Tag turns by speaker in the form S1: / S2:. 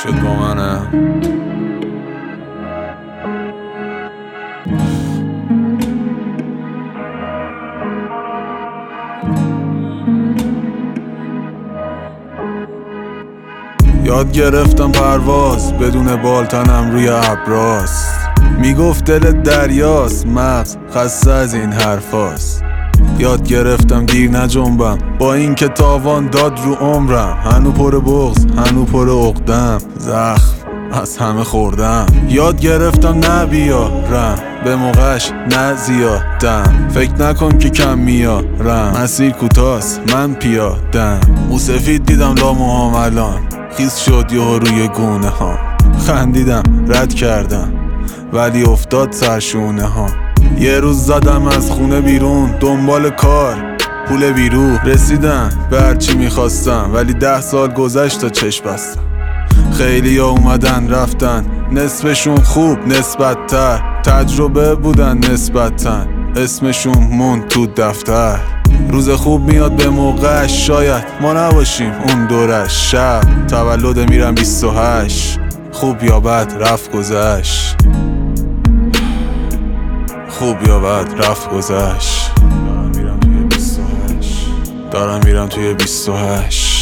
S1: عشقت با منه. یاد گرفتم پرواز بدون بالتنم روی ابراست. میگفت دلت دریاست، مغز خسته از این حرفاست. یاد گرفتم دیر نجنبم با این که تاوان داد رو عمرم. هنو پر بغض، هنو پر عقدم، زخم از همه خوردم. یاد گرفتم نبیارم به موقعش نزیادم. فکر نکن که کم میارم، مسیر کوتاست من پیادم. موسفید دیدم لاموهام الان خیس شد یهو روی گونه ها. خندیدم رد کردم ولی افتاد سرشونه ها. یه روز زدم از خونه بیرون دنبال کار، پول بیرون رسیدم به هرچی میخواستم. ولی 10 سال گذشت تا چشم بستم. خیلی ها اومدن رفتن، نصفشون خوب نسبت تر، تجربه بودن نسبتاً، اسمشون موند تو دفتر. روز خوب میاد به موقعش، شاید ما نباشیم اون دورش. شب تولد میرم 28، خوب یا بد رفت گذشت، خوب یا بد رفت گذشت. دارم میرم توی 28.